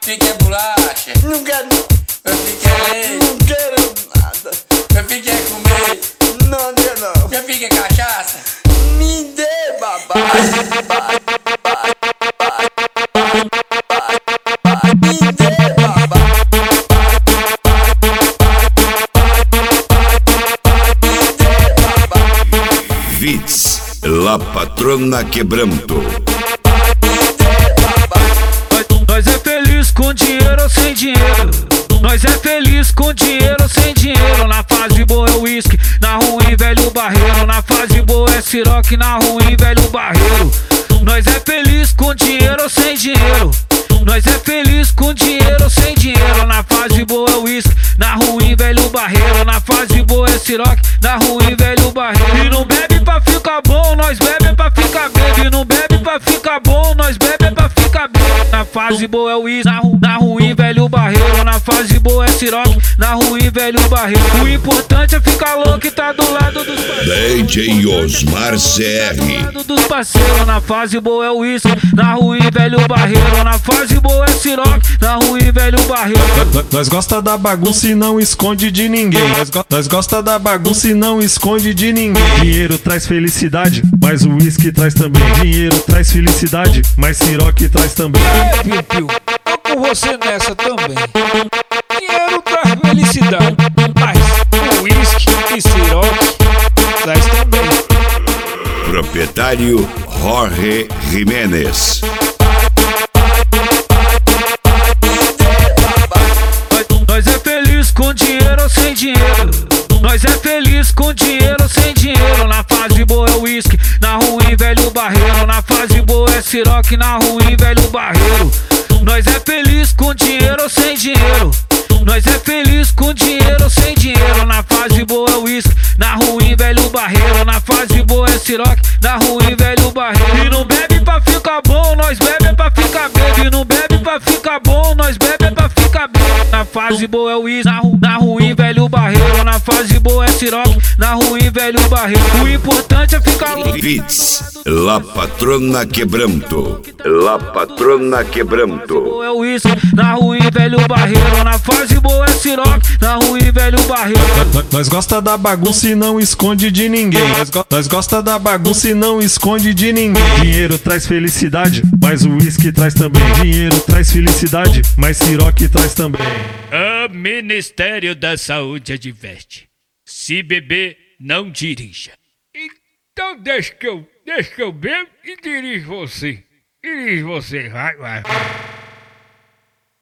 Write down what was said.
fico é bolacha. Não quero não. Meu fico é leite. Não quero nada. Meu fico é comer. Não, não. Meu fico é cachaça. Me dê, babá. Me dê, babá. Me dê, babá. Vitz, La Patrona Quebranto. Nós é feliz com dinheiro ou sem dinheiro. Nós é feliz com dinheiro ou sem dinheiro. Na fase boa é uísque, na ruim velho barreiro. Na fase boa é siroque, na ruim velho barreiro. Nós é feliz com dinheiro ou sem dinheiro. Nós é feliz com dinheiro ou sem dinheiro. Na fase boa é uísque, na ruim velho barreiro. Na fase boa é siroque, na ruim velho barreiro. E não bebe pra ficar bom, nós bebe pra ficar bebe. E não bebe pra ficar bom, nós bebe pra ficar bebe. Na fase boa é uísque, na ruim velho barreiro. Na fase boa é siroque, na ruim velho barreiro. O importante é ficar louco e tá do lado dos parceiros. DJ Osmar CR. Dos parceiros. Na fase boa é uísque, na ruim velho barreiro. Na fase boa é siroque, na ruim velho barreiro. Nós gosta da bagunça e não esconde de ninguém. Nós gosta da bagunça e não esconde de ninguém. Dinheiro traz felicidade, mas o uísque traz também. Dinheiro traz felicidade, mas siroque traz também. Piu-piu, tô com você nessa também. Dinheiro traz felicidade, mas uísque e siroque traz também. Proprietário Jorge Jiménez. Nós é feliz com dinheiro ou sem dinheiro. Nós é feliz com dinheiro ou sem dinheiro. Na fase boa é uísque, na ruim velho barreiro. Na fase boa é siroque, na ruim velho barreiro. Nós é feliz com dinheiro ou sem dinheiro. Nós é feliz com dinheiro ou sem dinheiro. Na fase boa é uísque, na ruim velho barreiro. Na fase boa é siroque, na ruim velho barreiro. E não bebe pra ficar bom, nós bebe pra ficar bebe. E não bebe pra ficar bom, nós bebe pra ficar bebe. Na fase boa é uísque, na ruim velho barreiro. Na fase boa é siroque, na ruim velho barreiro. O importante é ficar louco. Vitz, La Patrona Quebranto. La Patrona Quebranto. Boa é uísque, na ruim velho barreiro. Na fase boa é siroque, na ruim velho barreiro. Nós gosta da bagunça e não esconde de ninguém. Nós gosta da bagunça e não esconde de ninguém. Dinheiro traz felicidade, mas o uísque traz também. Dinheiro traz felicidade, mas siroque traz também. O Ministério da Saúde adverte: se beber, não dirija. Então deixa que eu bebo e dirijo você. Dirige você, vai.